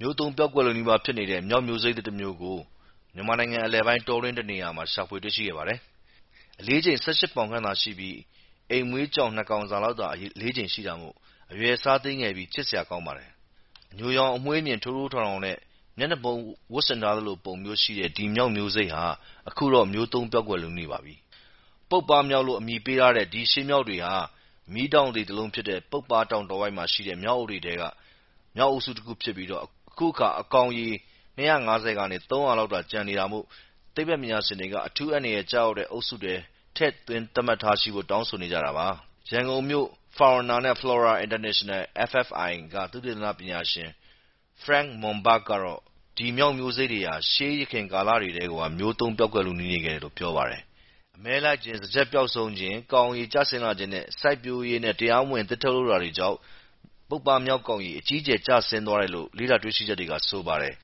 မျိုးတုံးပျောက်ကွယ်လို့နီးပါးဖြစ်နေတဲ့မျောက်မျိုးစိတ်တစ်မျိုးကိုမြန်မာနိုင်ငံအလယ်ပိုင်းတောတွင်းတစ်နေရာမှာရှာဖွေတွေ့ရှိခဲ့ပါတယ်။အလေးချိန်18ပေါင်ခန့်သာရှိပြီးအိမ်မွေးကြောင်2ကောင်စာလောက်သာအလေးချိန်ရှိတာမို့အရွယ်အစားသေးငယ်ပြီးချစ်စရာကောင်းပါတယ်။အညိုရောင်အမွှေးမြင်ထိုးထိုးထောင်ထောင်နဲ့မျက်နှာပုံဝတ်ဆင်ထားသလိုပုံမျိုးရှိတဲ့ဒီမျောက်မျိုးစိတ်ဟာအခုတော့မျိုးတုံးပျောက်ကွယ်လို့နေပါပြီ။ပုပ်ပါးမျောက်လို့အမည်ပေးထားတဲ့ဒီရှေးမျောက်တွေဟာမီးတောင်တွေတစ်လုံးဖြစ်တဲ့ပုပ်ပါးတောင်တော်ဝိုက်မှာရှိတဲ့မျောက်အုပ်တွေထဲကမျောက်အုပ်စုတစ်ခုဖြစ်ပြီးအခုအခါအကောင်ရေ250ကနေ300လောက်သာကျန်နေတာမို့သိပ္ပံပညာရှင်တွေကအထူးအန္တရာယ်ကျရောက်တဲ့အုပ်စုထဲထည့်သွင်းသတ်မှတ်ထားရှိဖို့တောင်းဆိုနေကြတာပါ။ရန်ကုန်မြို့ Fauna နဲ့ Flora International FFI ကသုတေသနပညာရှင် Frank Momberg ကတော့ဒီမျောက်မျိုးစိတ်တွေဟာရှေးယခင်ကာလတွေထဲကမျိုးတုံးပျောက်ကွယ်လုနီးနေခဲ့တယ်လို့ပြောပါတယ်။အမဲလိုက်ခြင်း၊စားကျက်ပျောက်ဆုံးခြင်း၊ကောင်ရေကျဆင်းလာခြင်းနဲ့စိုက်ပျိုးရေးနဲ့တရားမဝင်သစ်ထုတ်လုပ်တာတွေကြောင့်ပုပ်ပါးမျောက်ကောင်ရေအကြီးအကျယ်ကျဆင်းသွားတယ်လို့လေ့လာတွေ့ရှိချက်တွေကဆိုပါတယ်